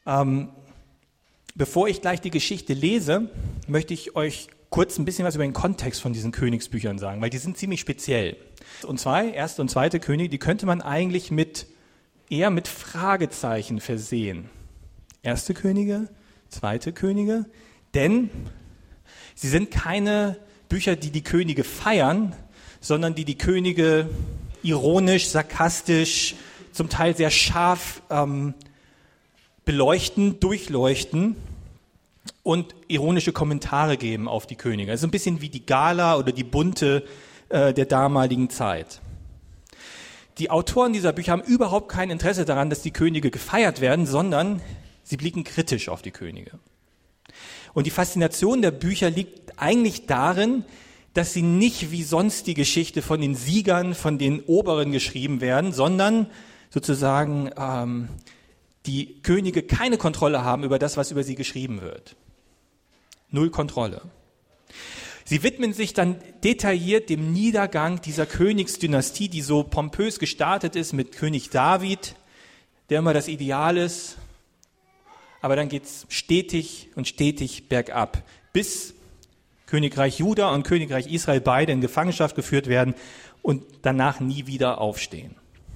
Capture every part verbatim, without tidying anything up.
Ähm, bevor ich gleich die Geschichte lese, möchte ich euch kurz ein bisschen was über den Kontext von diesen Königsbüchern sagen, weil die sind ziemlich speziell. Und zwar, erste und zweite Könige, die könnte man eigentlich mit eher mit Fragezeichen versehen. Erste Könige, zweite Könige, denn sie sind keine Bücher, die die Könige feiern, sondern die die Könige ironisch, sarkastisch, zum Teil sehr scharf ähm, beleuchten, durchleuchten und ironische Kommentare geben auf die Könige. Also ein bisschen wie die Gala oder die Bunte äh, der damaligen Zeit. Die Autoren dieser Bücher haben überhaupt kein Interesse daran, dass die Könige gefeiert werden, sondern sie blicken kritisch auf die Könige. Und die Faszination der Bücher liegt eigentlich darin, dass sie nicht wie sonst die Geschichte von den Siegern, von den Oberen geschrieben werden, sondern sozusagen ähm, die Könige keine Kontrolle haben über das, was über sie geschrieben wird. Null Kontrolle. Sie widmen sich dann detailliert dem Niedergang dieser Königsdynastie, die so pompös gestartet ist mit König David, der immer das Ideal ist. Aber dann geht es stetig und stetig bergab, bis Königreich Juda und Königreich Israel beide in Gefangenschaft geführt werden und danach nie wieder aufstehen.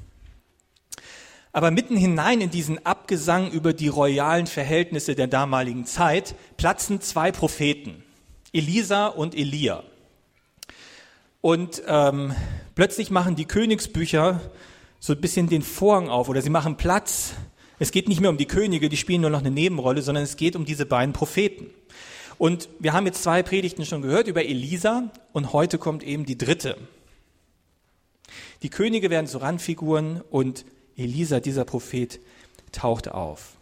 Aber mitten hinein in diesen Abgesang über die royalen Verhältnisse der damaligen Zeit platzen zwei Propheten, Elisa und Elia. Und ähm, plötzlich machen die Königsbücher so ein bisschen den Vorhang auf oder sie machen Platz. Es geht nicht mehr um die Könige, die spielen nur noch eine Nebenrolle, sondern es geht um diese beiden Propheten. Und wir haben jetzt zwei Predigten schon gehört über Elisa und heute kommt eben die dritte. Die Könige werden zu Randfiguren und Elisa, dieser Prophet, taucht auf.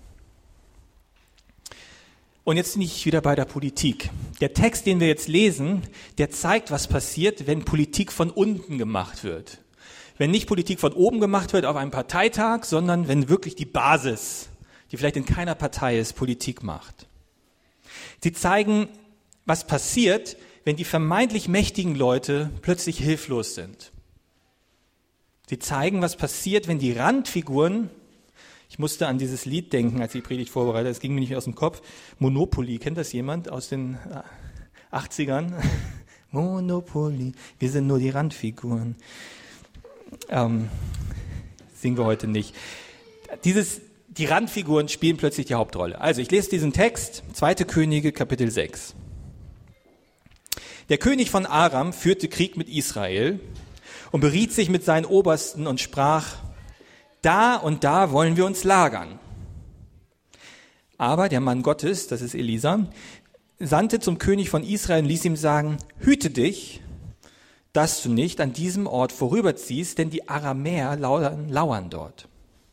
Und jetzt bin ich wieder bei der Politik. Der Text, den wir jetzt lesen, der zeigt, was passiert, wenn Politik von unten gemacht wird. Wenn nicht Politik von oben gemacht wird auf einem Parteitag, sondern wenn wirklich die Basis, die vielleicht in keiner Partei ist, Politik macht. Sie zeigen, was passiert, wenn die vermeintlich mächtigen Leute plötzlich hilflos sind. Sie zeigen, was passiert, wenn die Randfiguren, ich musste an dieses Lied denken, als ich die Predigt vorbereitet, es ging mir nicht aus dem Kopf, Monopoly, kennt das jemand aus den achtzigern? Monopoly, wir sind nur die Randfiguren. Ähm, singen wir heute nicht. Dieses, die Randfiguren spielen plötzlich die Hauptrolle. Also ich lese diesen Text, zweite Könige, Kapitel sechs. Der König von Aram führte Krieg mit Israel und beriet sich mit seinen Obersten und sprach, da und da wollen wir uns lagern. Aber der Mann Gottes, das ist Elisa, sandte zum König von Israel und ließ ihm sagen, hüte dich, dass du nicht an diesem Ort vorüberziehst, denn die Aramäer lauern, lauern dort.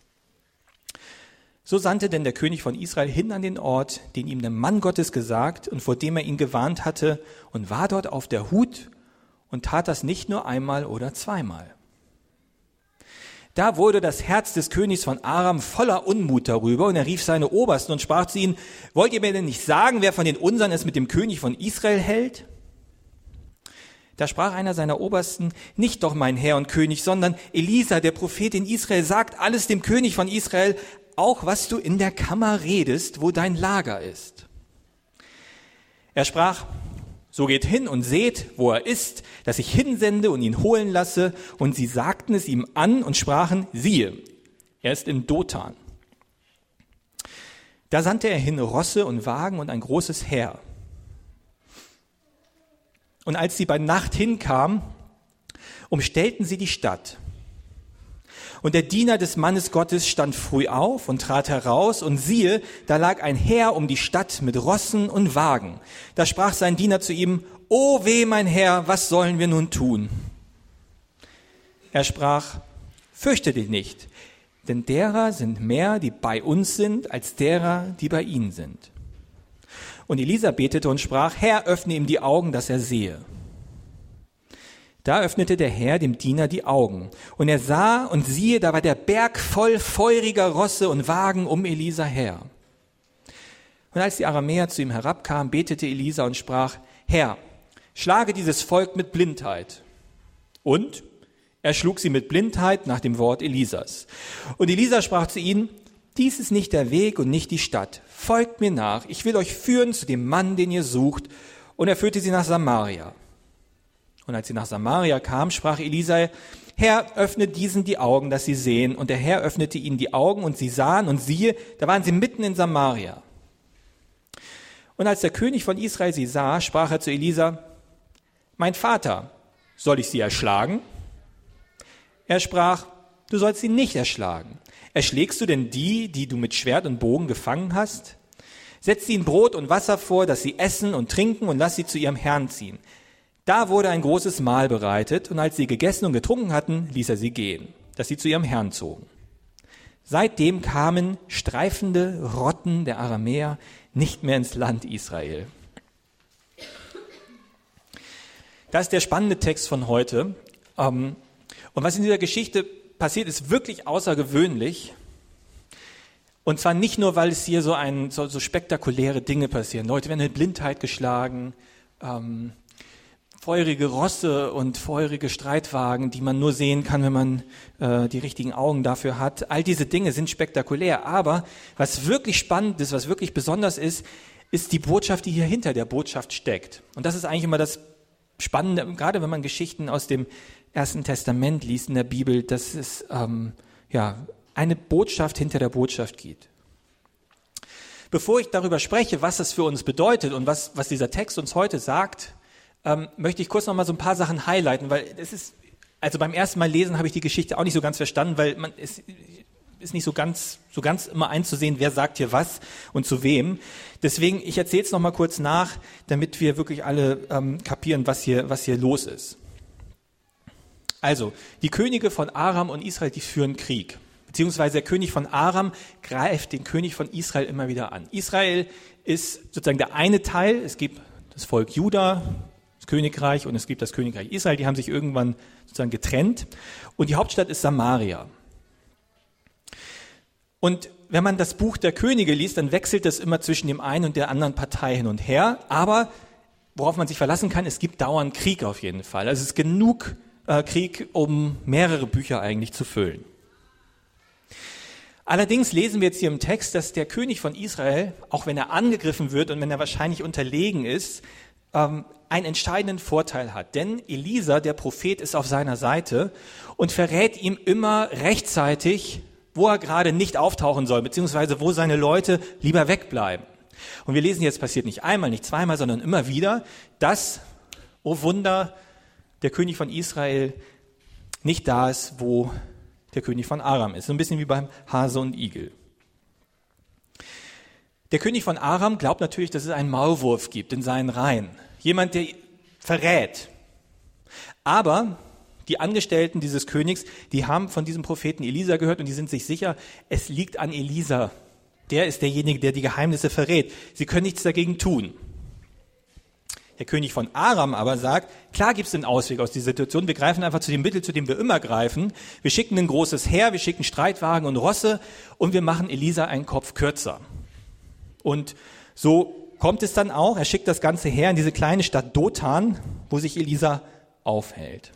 So sandte denn der König von Israel hin an den Ort, den ihm der Mann Gottes gesagt und vor dem er ihn gewarnt hatte, und war dort auf der Hut und tat das nicht nur einmal oder zweimal. Da wurde das Herz des Königs von Aram voller Unmut darüber, und er rief seine Obersten und sprach zu ihnen, wollt ihr mir denn nicht sagen, wer von den Unsern es mit dem König von Israel hält? Da sprach einer seiner Obersten, nicht doch mein Herr und König, sondern Elisa, der Prophet in Israel, sagt alles dem König von Israel, auch was du in der Kammer redest, wo dein Lager ist. Er sprach, so geht hin und seht, wo er ist, dass ich hinsende und ihn holen lasse. Und sie sagten es ihm an und sprachen, siehe, er ist in Dothan. Da sandte er hin Rosse und Wagen und ein großes Heer. Und als sie bei Nacht hinkamen, umstellten sie die Stadt. Und der Diener des Mannes Gottes stand früh auf und trat heraus, und siehe, da lag ein Heer um die Stadt mit Rossen und Wagen. Da sprach sein Diener zu ihm, O weh, mein Herr, was sollen wir nun tun? Er sprach, fürchte dich nicht, denn derer sind mehr, die bei uns sind, als derer, die bei ihnen sind. Und Elisa betete und sprach, Herr, öffne ihm die Augen, dass er sehe. Da öffnete der Herr dem Diener die Augen, und er sah, und siehe, da war der Berg voll feuriger Rosse und Wagen um Elisa her. Und als die Aramäer zu ihm herabkamen, betete Elisa und sprach, Herr, schlage dieses Volk mit Blindheit. Und er schlug sie mit Blindheit nach dem Wort Elisas. Und Elisa sprach zu ihnen, dies ist nicht der Weg und nicht die Stadt. Folgt mir nach, ich will euch führen zu dem Mann, den ihr sucht. Und er führte sie nach Samaria. Und als sie nach Samaria kam, sprach Elisa, Herr, öffne diesen die Augen, dass sie sehen. Und der Herr öffnete ihnen die Augen und sie sahen und siehe, da waren sie mitten in Samaria. Und als der König von Israel sie sah, sprach er zu Elisa, mein Vater, soll ich sie erschlagen? Er sprach, du sollst sie nicht erschlagen. Erschlägst du denn die, die du mit Schwert und Bogen gefangen hast? Setz ihnen Brot und Wasser vor, dass sie essen und trinken und lass sie zu ihrem Herrn ziehen. Da wurde ein großes Mahl bereitet und als sie gegessen und getrunken hatten, ließ er sie gehen, dass sie zu ihrem Herrn zogen. Seitdem kamen streifende Rotten der Aramäer nicht mehr ins Land Israel. Das ist der spannende Text von heute. Und was in dieser Geschichte passiert, ist wirklich außergewöhnlich. Und zwar nicht nur, weil es hier so, ein, so, so spektakuläre Dinge passieren. Leute werden in Blindheit geschlagen, ähm, feurige Rosse und feurige Streitwagen, die man nur sehen kann, wenn man äh, die richtigen Augen dafür hat. All diese Dinge sind spektakulär. Aber was wirklich spannend ist, was wirklich besonders ist, ist die Botschaft, die hier hinter der Botschaft steckt. Und das ist eigentlich immer das Spannende, gerade wenn man Geschichten aus dem Ersten Testament liest in der Bibel, dass es ähm, ja eine Botschaft hinter der Botschaft gibt. Bevor ich darüber spreche, was das für uns bedeutet und was, was dieser Text uns heute sagt, ähm, möchte ich kurz noch mal so ein paar Sachen highlighten, weil es ist, also beim ersten Mal lesen habe ich die Geschichte auch nicht so ganz verstanden, weil man es ist nicht so ganz, so ganz immer einzusehen, wer sagt hier was und zu wem. Deswegen, ich erzähle es noch mal kurz nach, damit wir wirklich alle ähm, kapieren, was hier, was hier los ist. Also, die Könige von Aram und Israel, die führen Krieg. Beziehungsweise der König von Aram greift den König von Israel immer wieder an. Israel ist sozusagen der eine Teil. Es gibt das Volk Juda, das Königreich, und es gibt das Königreich Israel. Die haben sich irgendwann sozusagen getrennt. Und die Hauptstadt ist Samaria. Und wenn man das Buch der Könige liest, dann wechselt das immer zwischen dem einen und der anderen Partei hin und her. Aber worauf man sich verlassen kann, es gibt dauernd Krieg auf jeden Fall. Also es ist genug äh, Krieg, um mehrere Bücher eigentlich zu füllen. Allerdings lesen wir jetzt hier im Text, dass der König von Israel, auch wenn er angegriffen wird und wenn er wahrscheinlich unterlegen ist, ähm, einen entscheidenden Vorteil hat. Denn Elisa, der Prophet, ist auf seiner Seite und verrät ihm immer rechtzeitig, wo er gerade nicht auftauchen soll, beziehungsweise wo seine Leute lieber wegbleiben. Und wir lesen jetzt, passiert nicht einmal, nicht zweimal, sondern immer wieder, dass, oh Wunder, der König von Israel nicht da ist, wo der König von Aram ist. So ein bisschen wie beim Hase und Igel. Der König von Aram glaubt natürlich, dass es einen Maulwurf gibt in seinen Reihen. Jemand, der verrät. Aber die Angestellten dieses Königs, die haben von diesem Propheten Elisa gehört und die sind sich sicher, es liegt an Elisa. Der ist derjenige, der die Geheimnisse verrät. Sie können nichts dagegen tun. Der König von Aram aber sagt, klar gibt es einen Ausweg aus dieser Situation. Wir greifen einfach zu dem Mittel, zu dem wir immer greifen. Wir schicken ein großes Heer, wir schicken Streitwagen und Rosse und wir machen Elisa einen Kopf kürzer. Und so kommt es dann auch. Er schickt das ganze Heer in diese kleine Stadt Dothan, wo sich Elisa aufhält.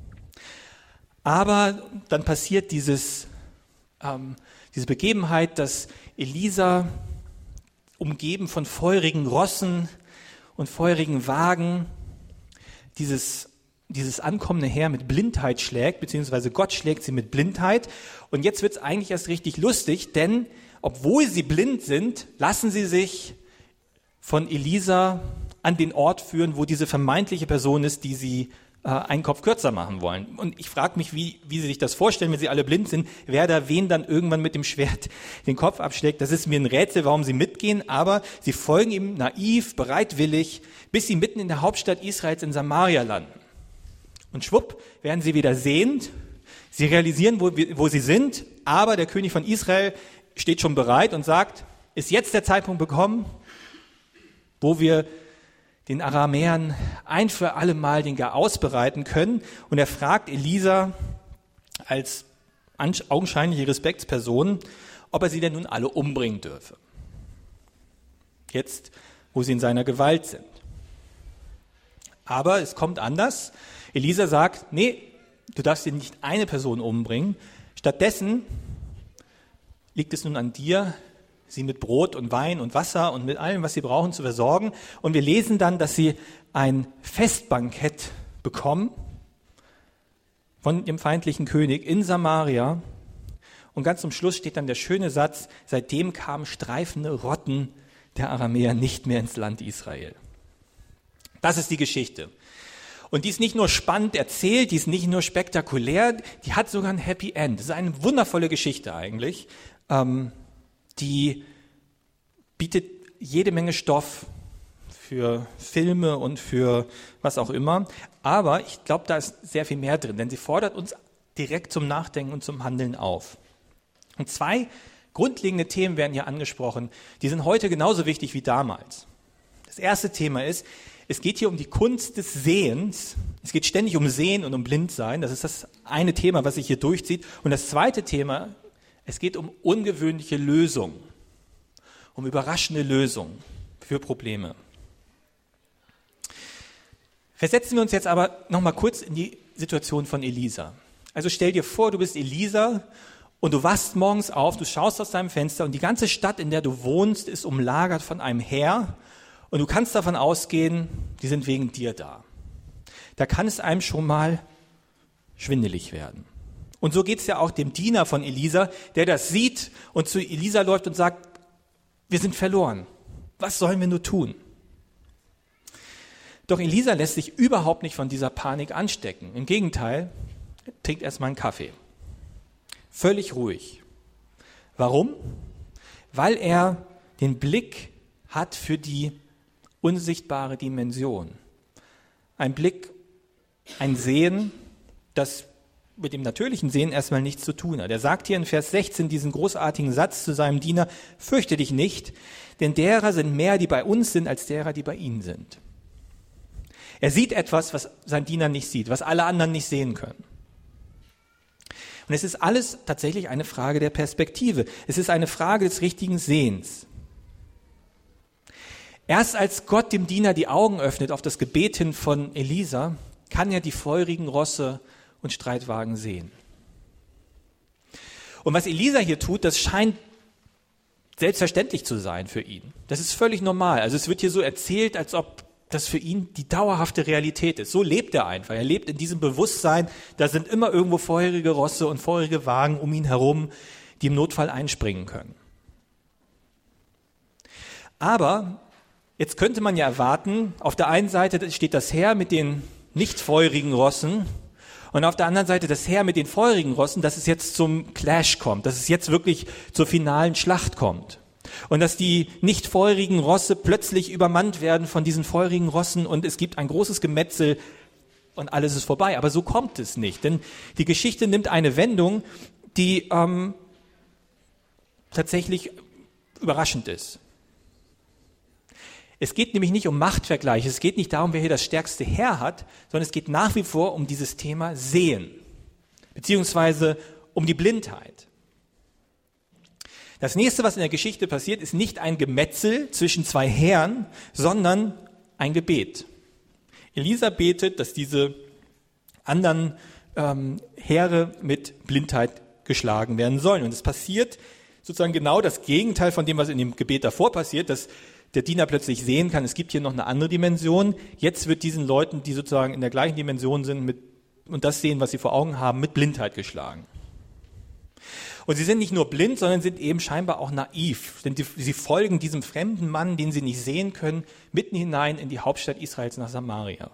Aber dann passiert dieses, ähm, diese Begebenheit, dass Elisa, umgeben von feurigen Rossen und feurigen Wagen, dieses, dieses ankommende Heer mit Blindheit schlägt, beziehungsweise Gott schlägt sie mit Blindheit. Und jetzt wird es eigentlich erst richtig lustig, denn obwohl sie blind sind, lassen sie sich von Elisa an den Ort führen, wo diese vermeintliche Person ist, die sie äh, einen Kopf kürzer machen wollen. Und ich frage mich, wie, wie sie sich das vorstellen, wenn sie alle blind sind, wer da wen dann irgendwann mit dem Schwert den Kopf abschlägt. Das ist mir ein Rätsel, warum sie mitgehen, aber sie folgen ihm naiv, bereitwillig, bis sie mitten in der Hauptstadt Israels in Samaria landen. Und schwupp, werden sie wieder sehend, sie realisieren, wo, wo sie sind, aber der König von Israel steht schon bereit und sagt, ist jetzt der Zeitpunkt gekommen, wo wir den Aramäern ein für alle Mal den Garaus bereiten können. Und er fragt Elisa als augenscheinliche Respektsperson, ob er sie denn nun alle umbringen dürfe. Jetzt, wo sie in seiner Gewalt sind. Aber es kommt anders. Elisa sagt, nee, du darfst hier nicht eine Person umbringen. Stattdessen liegt es nun an dir, sie mit Brot und Wein und Wasser und mit allem, was sie brauchen, zu versorgen. Und wir lesen dann, dass sie ein Festbankett bekommen von dem feindlichen König in Samaria. Und ganz zum Schluss steht dann der schöne Satz, seitdem kamen streifende Rotten der Aramäer nicht mehr ins Land Israel. Das ist die Geschichte. Und die ist nicht nur spannend erzählt, die ist nicht nur spektakulär, die hat sogar ein Happy End. Das ist eine wundervolle Geschichte eigentlich. Ähm, die bietet jede Menge Stoff für Filme und für was auch immer. Aber ich glaube, da ist sehr viel mehr drin, denn sie fordert uns direkt zum Nachdenken und zum Handeln auf. Und zwei grundlegende Themen werden hier angesprochen, die sind heute genauso wichtig wie damals. Das erste Thema ist, es geht hier um die Kunst des Sehens. Es geht ständig um Sehen und um Blindsein. Das ist das eine Thema, was sich hier durchzieht. Und das zweite Thema, es geht um ungewöhnliche Lösungen, um überraschende Lösungen für Probleme. Versetzen wir uns jetzt aber noch mal kurz in die Situation von Elisa. Also stell dir vor, du bist Elisa und du wachst morgens auf, du schaust aus deinem Fenster und die ganze Stadt, in der du wohnst, ist umlagert von einem Heer und du kannst davon ausgehen, die sind wegen dir da. Da kann es einem schon mal schwindelig werden. Und so geht es ja auch dem Diener von Elisa, der das sieht und zu Elisa läuft und sagt, wir sind verloren. Was sollen wir nur tun? Doch Elisa lässt sich überhaupt nicht von dieser Panik anstecken. Im Gegenteil, er trinkt erstmal einen Kaffee. Völlig ruhig. Warum? Weil er den Blick hat für die unsichtbare Dimension. Ein Blick, ein Sehen, das mit dem natürlichen Sehen erstmal nichts zu tun hat. Er sagt hier in Vers sechzehn diesen großartigen Satz zu seinem Diener, fürchte dich nicht, denn derer sind mehr, die bei uns sind, als derer, die bei ihnen sind. Er sieht etwas, was sein Diener nicht sieht, was alle anderen nicht sehen können. Und es ist alles tatsächlich eine Frage der Perspektive. Es ist eine Frage des richtigen Sehens. Erst als Gott dem Diener die Augen öffnet auf das Gebet hin von Elisa, kann er die feurigen Rosse und Streitwagen sehen. Und was Elisa hier tut, das scheint selbstverständlich zu sein für ihn. Das ist völlig normal. Also es wird hier so erzählt, als ob das für ihn die dauerhafte Realität ist. So lebt er einfach. Er lebt in diesem Bewusstsein, da sind immer irgendwo feurige Rosse und feurige Wagen um ihn herum, die im Notfall einspringen können. Aber jetzt könnte man ja erwarten, auf der einen Seite steht das Heer mit den nicht feurigen Rossen und auf der anderen Seite das Heer mit den feurigen Rossen, dass es jetzt zum Clash kommt, dass es jetzt wirklich zur finalen Schlacht kommt. Und dass die nicht feurigen Rosse plötzlich übermannt werden von diesen feurigen Rossen und es gibt ein großes Gemetzel und alles ist vorbei. Aber so kommt es nicht, denn die Geschichte nimmt eine Wendung, die ähm, tatsächlich überraschend ist. Es geht nämlich nicht um Machtvergleiche, es geht nicht darum, wer hier das stärkste Heer hat, sondern es geht nach wie vor um dieses Thema Sehen, beziehungsweise um die Blindheit. Das nächste, was in der Geschichte passiert, ist nicht ein Gemetzel zwischen zwei Heeren, sondern ein Gebet. Elisa betet, dass diese anderen ähm, Heere mit Blindheit geschlagen werden sollen. Und es passiert sozusagen genau das Gegenteil von dem, was in dem Gebet davor passiert, dass der Diener plötzlich sehen kann, es gibt hier noch eine andere Dimension. Jetzt wird diesen Leuten, die sozusagen in der gleichen Dimension sind mit, und das sehen, was sie vor Augen haben, mit Blindheit geschlagen. Und sie sind nicht nur blind, sondern sind eben scheinbar auch naiv. Denn die, sie folgen diesem fremden Mann, den sie nicht sehen können, mitten hinein in die Hauptstadt Israels nach Samaria.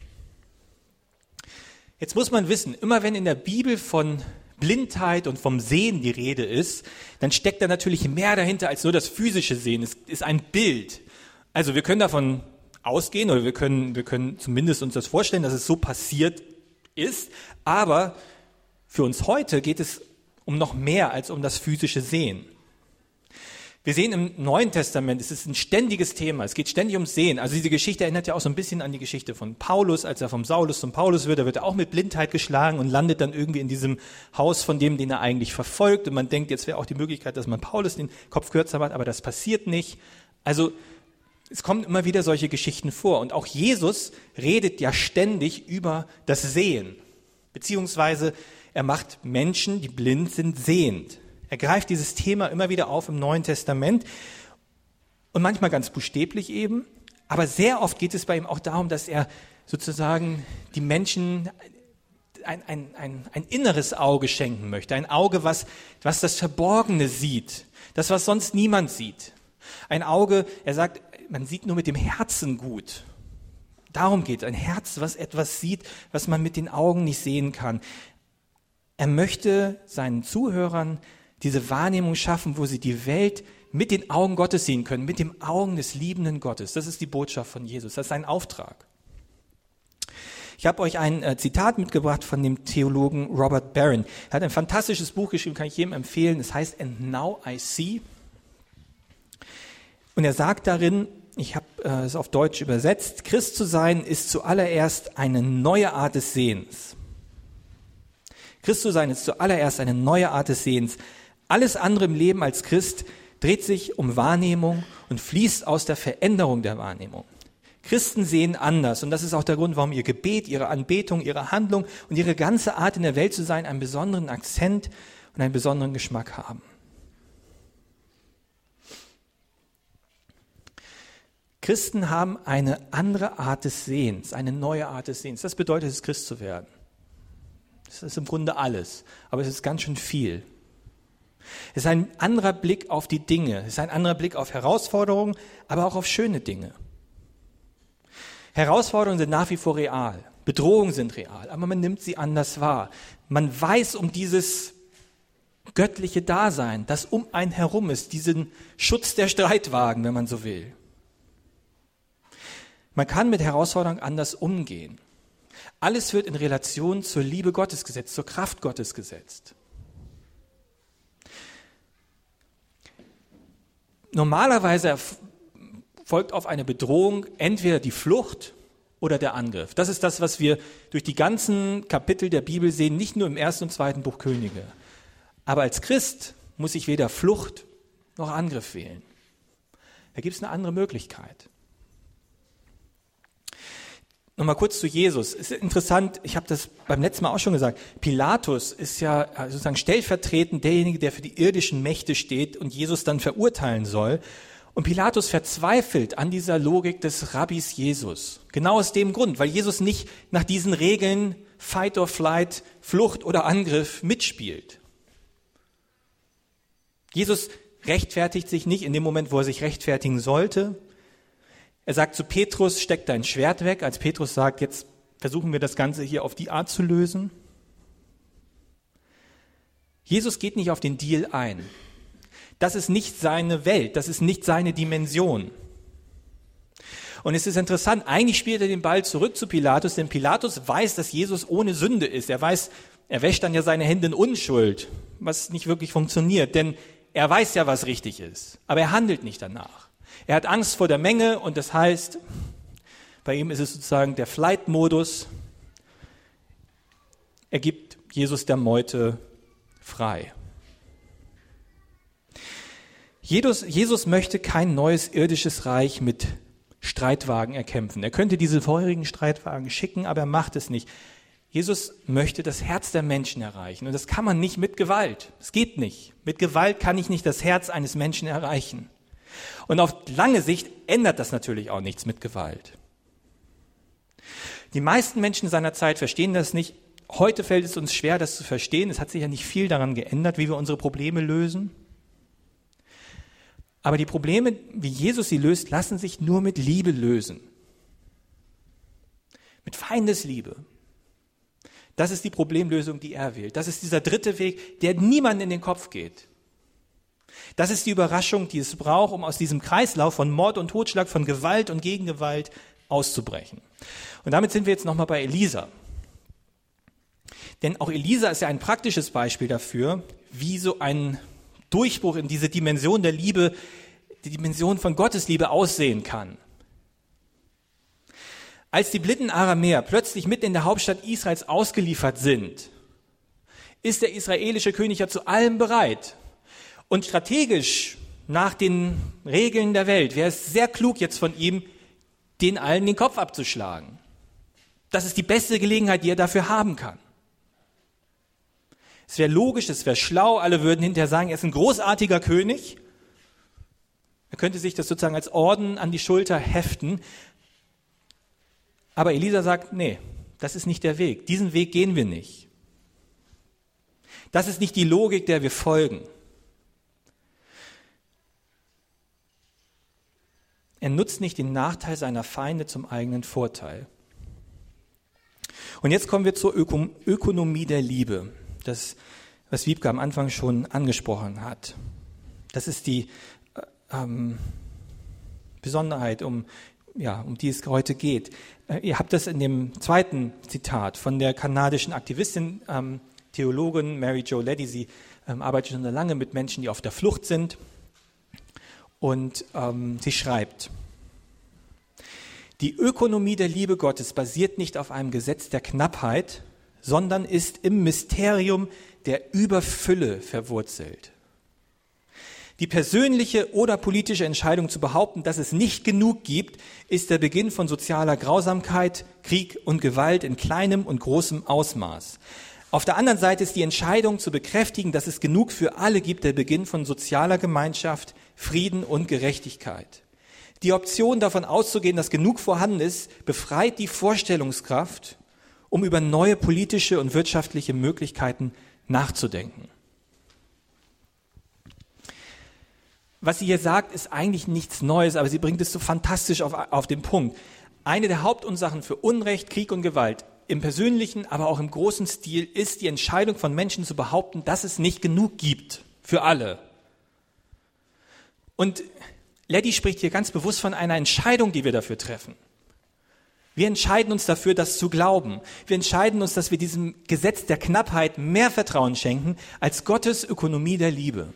Jetzt muss man wissen, immer wenn in der Bibel von Blindheit und vom Sehen die Rede ist, dann steckt da natürlich mehr dahinter als nur das physische Sehen. Es ist ein Bild. Also wir können davon ausgehen oder wir können, wir können zumindest uns das vorstellen, dass es so passiert ist. Aber für uns heute geht es um noch mehr als um das physische Sehen. Wir sehen im Neuen Testament, es ist ein ständiges Thema, es geht ständig ums Sehen. Also diese Geschichte erinnert ja auch so ein bisschen an die Geschichte von Paulus, als er vom Saulus zum Paulus wird, da wird er auch mit Blindheit geschlagen und landet dann irgendwie in diesem Haus von dem, den er eigentlich verfolgt. Und man denkt, jetzt wäre auch die Möglichkeit, dass man Paulus den Kopf kürzer macht, aber das passiert nicht. Also es kommen immer wieder solche Geschichten vor. Und auch Jesus redet ja ständig über das Sehen, beziehungsweise er macht Menschen, die blind sind, sehend. Er greift dieses Thema immer wieder auf im Neuen Testament und manchmal ganz buchstäblich eben, aber sehr oft geht es bei ihm auch darum, dass er sozusagen die Menschen ein, ein, ein, ein inneres Auge schenken möchte, ein Auge, was, was das Verborgene sieht, das, was sonst niemand sieht. Ein Auge, er sagt, man sieht nur mit dem Herzen gut. Darum geht es, ein Herz, was etwas sieht, was man mit den Augen nicht sehen kann. Er möchte seinen Zuhörern diese Wahrnehmung schaffen, wo sie die Welt mit den Augen Gottes sehen können, mit den Augen des liebenden Gottes. Das ist die Botschaft von Jesus, das ist sein Auftrag. Ich habe euch ein äh, Zitat mitgebracht von dem Theologen Robert Barron. Er hat ein fantastisches Buch geschrieben, kann ich jedem empfehlen. Es heißt And Now I See. Und er sagt darin, ich habe äh, es auf Deutsch übersetzt, Christ zu sein ist zuallererst eine neue Art des Sehens. Christ zu sein ist zuallererst eine neue Art des Sehens. Alles andere im Leben als Christ dreht sich um Wahrnehmung und fließt aus der Veränderung der Wahrnehmung. Christen sehen anders und das ist auch der Grund, warum ihr Gebet, ihre Anbetung, ihre Handlung und ihre ganze Art in der Welt zu sein einen besonderen Akzent und einen besonderen Geschmack haben. Christen haben eine andere Art des Sehens, eine neue Art des Sehens. Das bedeutet es, Christ zu werden. Das ist im Grunde alles, aber es ist ganz schön viel. Es ist ein anderer Blick auf die Dinge, es ist ein anderer Blick auf Herausforderungen, aber auch auf schöne Dinge. Herausforderungen sind nach wie vor real, Bedrohungen sind real, aber man nimmt sie anders wahr. Man weiß um dieses göttliche Dasein, das um einen herum ist, diesen Schutz der Streitwagen, wenn man so will. Man kann mit Herausforderungen anders umgehen. Alles wird in Relation zur Liebe Gottes gesetzt, zur Kraft Gottes gesetzt. Normalerweise folgt auf eine Bedrohung entweder die Flucht oder der Angriff. Das ist das, was wir durch die ganzen Kapitel der Bibel sehen, nicht nur im ersten und zweiten Buch Könige. Aber als Christ muss ich weder Flucht noch Angriff wählen. Da gibt es eine andere Möglichkeit. Nochmal kurz zu Jesus. Es ist interessant, ich habe das beim letzten Mal auch schon gesagt, Pilatus ist ja sozusagen stellvertretend derjenige, der für die irdischen Mächte steht und Jesus dann verurteilen soll. Und Pilatus verzweifelt an dieser Logik des Rabbis Jesus. Genau aus dem Grund, weil Jesus nicht nach diesen Regeln Fight or Flight, Flucht oder Angriff mitspielt. Jesus rechtfertigt sich nicht in dem Moment, wo er sich rechtfertigen sollte. Er sagt zu Petrus, steck dein Schwert weg, als Petrus sagt, jetzt versuchen wir das Ganze hier auf die Art zu lösen. Jesus geht nicht auf den Deal ein. Das ist nicht seine Welt, das ist nicht seine Dimension. Und es ist interessant, eigentlich spielt er den Ball zurück zu Pilatus, denn Pilatus weiß, dass Jesus ohne Sünde ist. Er weiß, er wäscht dann ja seine Hände in Unschuld, was nicht wirklich funktioniert, denn er weiß ja, was richtig ist, aber er handelt nicht danach. Er hat Angst vor der Menge und das heißt, bei ihm ist es sozusagen der Flight-Modus. Er gibt Jesus der Meute frei. Jesus, Jesus möchte kein neues irdisches Reich mit Streitwagen erkämpfen. Er könnte diese feurigen Streitwagen schicken, aber er macht es nicht. Jesus möchte das Herz der Menschen erreichen und das kann man nicht mit Gewalt. Es geht nicht. Mit Gewalt kann ich nicht das Herz eines Menschen erreichen. Und auf lange Sicht ändert das natürlich auch nichts mit Gewalt. Die meisten Menschen seiner Zeit verstehen das nicht. Heute fällt es uns schwer, das zu verstehen. Es hat sich ja nicht viel daran geändert, wie wir unsere Probleme lösen. Aber die Probleme, wie Jesus sie löst, lassen sich nur mit Liebe lösen. Mit Feindesliebe. Das ist die Problemlösung, die er wählt. Das ist dieser dritte Weg, der niemandem in den Kopf geht. Das ist die Überraschung, die es braucht, um aus diesem Kreislauf von Mord und Totschlag, von Gewalt und Gegengewalt auszubrechen. Und damit sind wir jetzt nochmal bei Elisa. Denn auch Elisa ist ja ein praktisches Beispiel dafür, wie so ein Durchbruch in diese Dimension der Liebe, die Dimension von Gottes Liebe aussehen kann. Als die blinden Aramäer plötzlich mitten in der Hauptstadt Israels ausgeliefert sind, ist der israelische König ja zu allem bereit. Und strategisch nach den Regeln der Welt wäre es sehr klug jetzt von ihm, den allen den Kopf abzuschlagen. Das ist die beste Gelegenheit, die er dafür haben kann. Es wäre logisch, es wäre schlau, alle würden hinterher sagen, er ist ein großartiger König. Er könnte sich das sozusagen als Orden an die Schulter heften. Aber Elisa sagt, nee, das ist nicht der Weg. Diesen Weg gehen wir nicht. Das ist nicht die Logik, der wir folgen. Er nutzt nicht den Nachteil seiner Feinde zum eigenen Vorteil. Und jetzt kommen wir zur Öko- Ökonomie der Liebe. Das, was Wiebke am Anfang schon angesprochen hat. Das ist die ähm, Besonderheit, um, ja, um die es heute geht. Äh, ihr habt das in dem zweiten Zitat von der kanadischen Aktivistin, ähm, Theologin Mary Jo Leddy. Sie ähm, arbeitet schon lange mit Menschen, die auf der Flucht sind. Und ähm, sie schreibt, die Ökonomie der Liebe Gottes basiert nicht auf einem Gesetz der Knappheit, sondern ist im Mysterium der Überfülle verwurzelt. Die persönliche oder politische Entscheidung zu behaupten, dass es nicht genug gibt, ist der Beginn von sozialer Grausamkeit, Krieg und Gewalt in kleinem und großem Ausmaß. Auf der anderen Seite ist die Entscheidung zu bekräftigen, dass es genug für alle gibt, der Beginn von sozialer Gemeinschaft, Frieden und Gerechtigkeit. Die Option davon auszugehen, dass genug vorhanden ist, befreit die Vorstellungskraft, um über neue politische und wirtschaftliche Möglichkeiten nachzudenken. Was sie hier sagt, ist eigentlich nichts Neues, aber sie bringt es so fantastisch auf, auf den Punkt. Eine der Hauptursachen für Unrecht, Krieg und Gewalt im persönlichen, aber auch im großen Stil ist die Entscheidung von Menschen zu behaupten, dass es nicht genug gibt für alle. Und Leddy spricht hier ganz bewusst von einer Entscheidung, die wir dafür treffen. Wir entscheiden uns dafür, das zu glauben. Wir entscheiden uns, dass wir diesem Gesetz der Knappheit mehr Vertrauen schenken als Gottes Ökonomie der Liebe.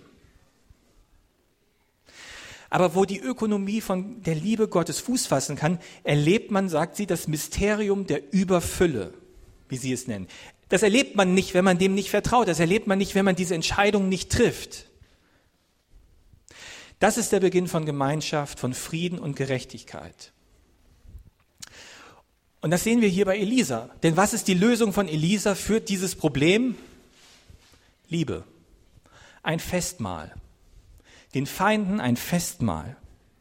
Aber wo die Ökonomie von der Liebe Gottes Fuß fassen kann, erlebt man, sagt sie, das Mysterium der Überfülle, wie sie es nennen. Das erlebt man nicht, wenn man dem nicht vertraut. Das erlebt man nicht, wenn man diese Entscheidung nicht trifft. Das ist der Beginn von Gemeinschaft, von Frieden und Gerechtigkeit. Und das sehen wir hier bei Elisa. Denn was ist die Lösung von Elisa für dieses Problem? Liebe. Ein Festmahl. Den Feinden ein Festmahl.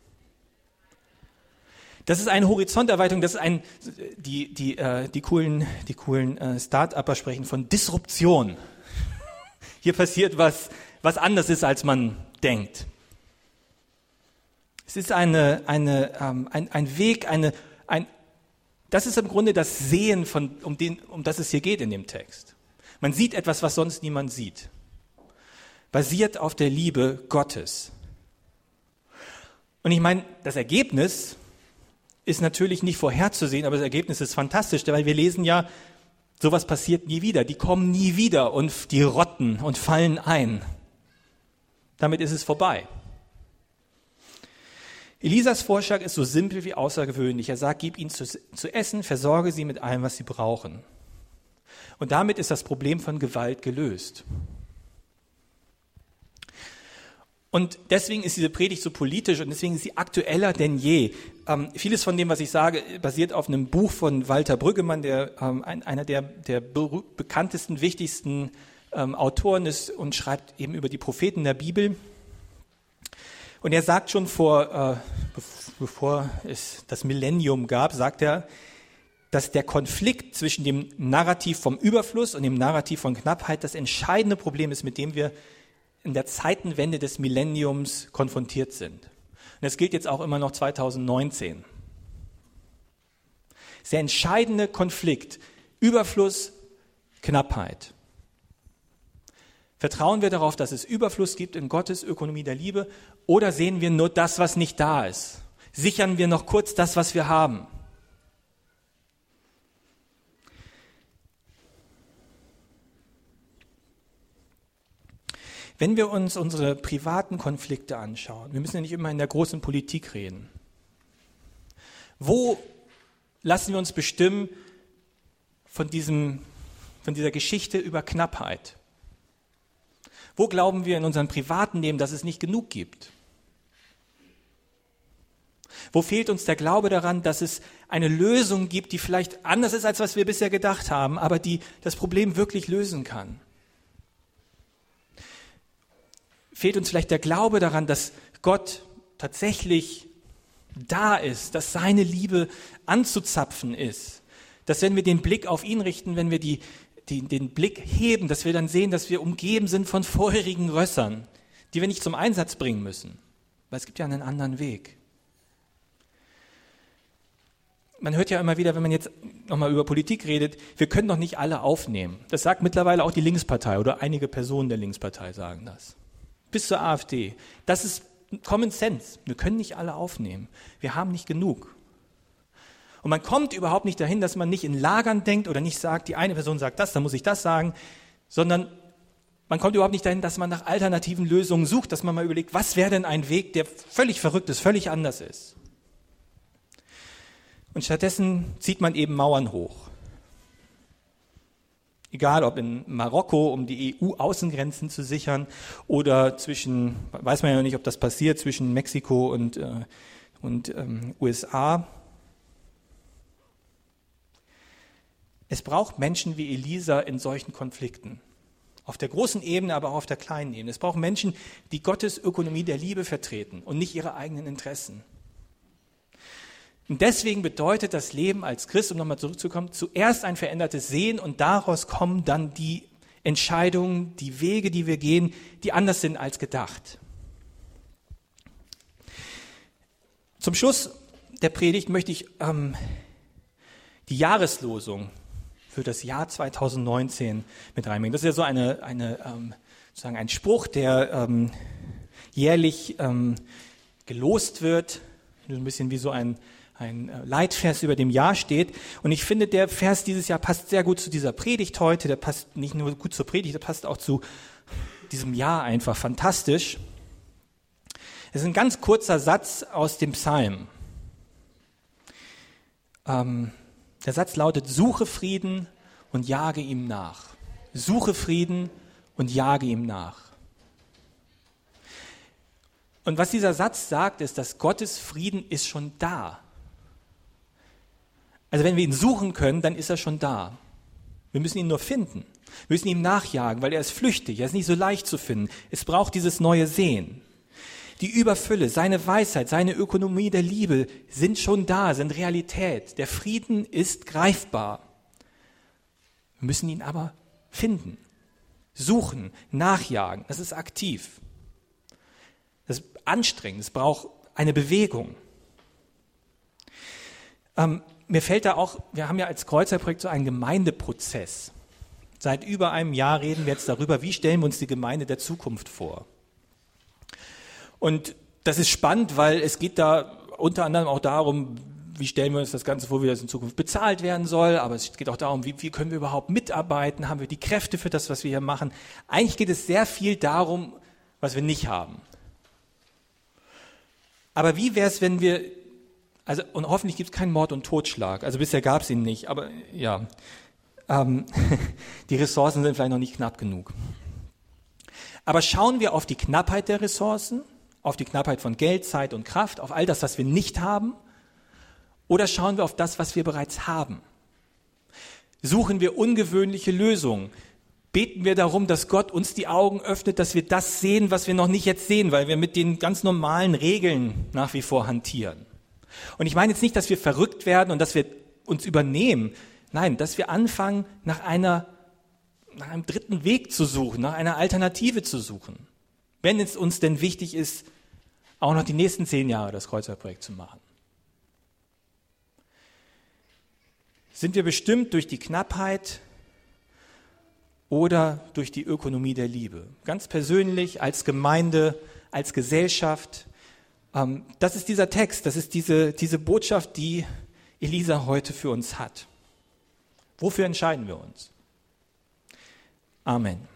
Das ist eine Horizonterweiterung, das ist ein, die, die, äh, die coolen, die coolen äh, Start-Upper sprechen von Disruption. Hier passiert was, was anders ist, als man denkt. Es ist eine, eine, ähm, ein, ein Weg, eine, ein, das ist im Grunde das Sehen, von, um, den, um das es hier geht in dem Text. Man sieht etwas, was sonst niemand sieht. Basiert auf der Liebe Gottes. Und ich meine, das Ergebnis ist natürlich nicht vorherzusehen, aber das Ergebnis ist fantastisch, weil wir lesen ja, sowas passiert nie wieder. Die kommen nie wieder und die rotten und fallen ein. Damit ist es vorbei. Elisas Vorschlag ist so simpel wie außergewöhnlich. Er sagt, gib ihnen zu, zu essen, versorge sie mit allem, was sie brauchen. Und damit ist das Problem von Gewalt gelöst. Und deswegen ist diese Predigt so politisch und deswegen ist sie aktueller denn je. Ähm, vieles von dem, was ich sage, basiert auf einem Buch von Walter Brüggemann, der ähm, ein, einer der, der be- bekanntesten, wichtigsten ähm, Autoren ist und schreibt eben über die Propheten der Bibel. Und er sagt schon vor, äh, bevor es das Millennium gab, sagt er, dass der Konflikt zwischen dem Narrativ vom Überfluss und dem Narrativ von Knappheit das entscheidende Problem ist, mit dem wir in der Zeitenwende des Millenniums konfrontiert sind. Und das gilt jetzt auch immer noch zweitausendneunzehn. Das ist der entscheidende Konflikt. Überfluss, Knappheit. Vertrauen wir darauf, dass es Überfluss gibt in Gottes Ökonomie der Liebe, oder sehen wir nur das, was nicht da ist? Sichern wir noch kurz das, was wir haben? Wenn wir uns unsere privaten Konflikte anschauen, wir müssen ja nicht immer in der großen Politik reden. Wo lassen wir uns bestimmen von diesem, von dieser Geschichte über Knappheit? Wo glauben wir in unserem privaten Leben, dass es nicht genug gibt? Wo fehlt uns der Glaube daran, dass es eine Lösung gibt, die vielleicht anders ist, als was wir bisher gedacht haben, aber die das Problem wirklich lösen kann? fehlt uns vielleicht der Glaube daran, dass Gott tatsächlich da ist, dass seine Liebe anzuzapfen ist. Dass wenn wir den Blick auf ihn richten, wenn wir die, die, den Blick heben, dass wir dann sehen, dass wir umgeben sind von feurigen Rössern, die wir nicht zum Einsatz bringen müssen. Weil es gibt ja einen anderen Weg. Man hört ja immer wieder, wenn man jetzt nochmal über Politik redet, wir können doch nicht alle aufnehmen. Das sagt mittlerweile auch die Linkspartei oder einige Personen der Linkspartei sagen das. Bis zur AfD. Das ist Common Sense. Wir können nicht alle aufnehmen. Wir haben nicht genug. Und man kommt überhaupt nicht dahin, dass man nicht in Lagern denkt oder nicht sagt, die eine Person sagt das, dann muss ich das sagen, sondern man kommt überhaupt nicht dahin, dass man nach alternativen Lösungen sucht, dass man mal überlegt, was wäre denn ein Weg, der völlig verrückt ist, völlig anders ist. Und stattdessen zieht man eben Mauern hoch. Egal ob in Marokko, um die E U-Außengrenzen zu sichern, oder zwischen, weiß man ja noch nicht, ob das passiert, zwischen Mexiko und, äh, und ähm, U S A. Es braucht Menschen wie Elisa in solchen Konflikten. Auf der großen Ebene, aber auch auf der kleinen Ebene. Es braucht Menschen, die Gottes Ökonomie der Liebe vertreten und nicht ihre eigenen Interessen. Und deswegen bedeutet das Leben als Christ, um nochmal zurückzukommen, zuerst ein verändertes Sehen und daraus kommen dann die Entscheidungen, die Wege, die wir gehen, die anders sind als gedacht. Zum Schluss der Predigt möchte ich ähm, die Jahreslosung für das Jahr zweitausendneunzehn mit reinbringen. Das ist ja so eine, eine ähm, sozusagen ein Spruch, der ähm, jährlich ähm, gelost wird, ein bisschen wie so ein ein Leitvers über dem Jahr steht. Und ich finde, der Vers dieses Jahr passt sehr gut zu dieser Predigt heute. Der passt nicht nur gut zur Predigt, der passt auch zu diesem Jahr einfach fantastisch. Es ist ein ganz kurzer Satz aus dem Psalm. Ähm, der Satz lautet, suche Frieden und jage ihm nach. Suche Frieden und jage ihm nach. Und was dieser Satz sagt, ist, dass Gottes Frieden ist schon da. Also wenn wir ihn suchen können, dann ist er schon da. Wir müssen ihn nur finden. Wir müssen ihm nachjagen, weil er ist flüchtig, er ist nicht so leicht zu finden. Es braucht dieses neue Sehen. Die Überfülle, seine Weisheit, seine Ökonomie der Liebe sind schon da, sind Realität. Der Frieden ist greifbar. Wir müssen ihn aber finden, suchen, nachjagen. Das ist aktiv. Das ist anstrengend, es braucht eine Bewegung. Ähm, Mir fällt da auch, wir haben ja als Kreuzerprojekt so einen Gemeindeprozess. Seit über einem Jahr reden wir jetzt darüber, wie stellen wir uns die Gemeinde der Zukunft vor. Und das ist spannend, weil es geht da unter anderem auch darum, wie stellen wir uns das Ganze vor, wie das in Zukunft bezahlt werden soll. Aber es geht auch darum, wie, wie können wir überhaupt mitarbeiten, haben wir die Kräfte für das, was wir hier machen. Eigentlich geht es sehr viel darum, was wir nicht haben. Aber wie wäre es, wenn wir Also, und hoffentlich gibt es keinen Mord und Totschlag. Also bisher gab es ihn nicht, aber ja, ähm, die Ressourcen sind vielleicht noch nicht knapp genug. Aber schauen wir auf die Knappheit der Ressourcen, auf die Knappheit von Geld, Zeit und Kraft, auf all das, was wir nicht haben, oder schauen wir auf das, was wir bereits haben? Suchen wir ungewöhnliche Lösungen? Beten wir darum, dass Gott uns die Augen öffnet, dass wir das sehen, was wir noch nicht jetzt sehen, weil wir mit den ganz normalen Regeln nach wie vor hantieren? Und ich meine jetzt nicht, dass wir verrückt werden und dass wir uns übernehmen. Nein, dass wir anfangen, nach einer, nach einem dritten Weg zu suchen, nach einer Alternative zu suchen. Wenn es uns denn wichtig ist, auch noch die nächsten zehn Jahre das Kreuzerprojekt zu machen. Sind wir bestimmt durch die Knappheit oder durch die Ökonomie der Liebe? Ganz persönlich, als Gemeinde, als Gesellschaft. Das ist dieser Text, das ist diese, diese Botschaft, die Elisa heute für uns hat. Wofür entscheiden wir uns? Amen.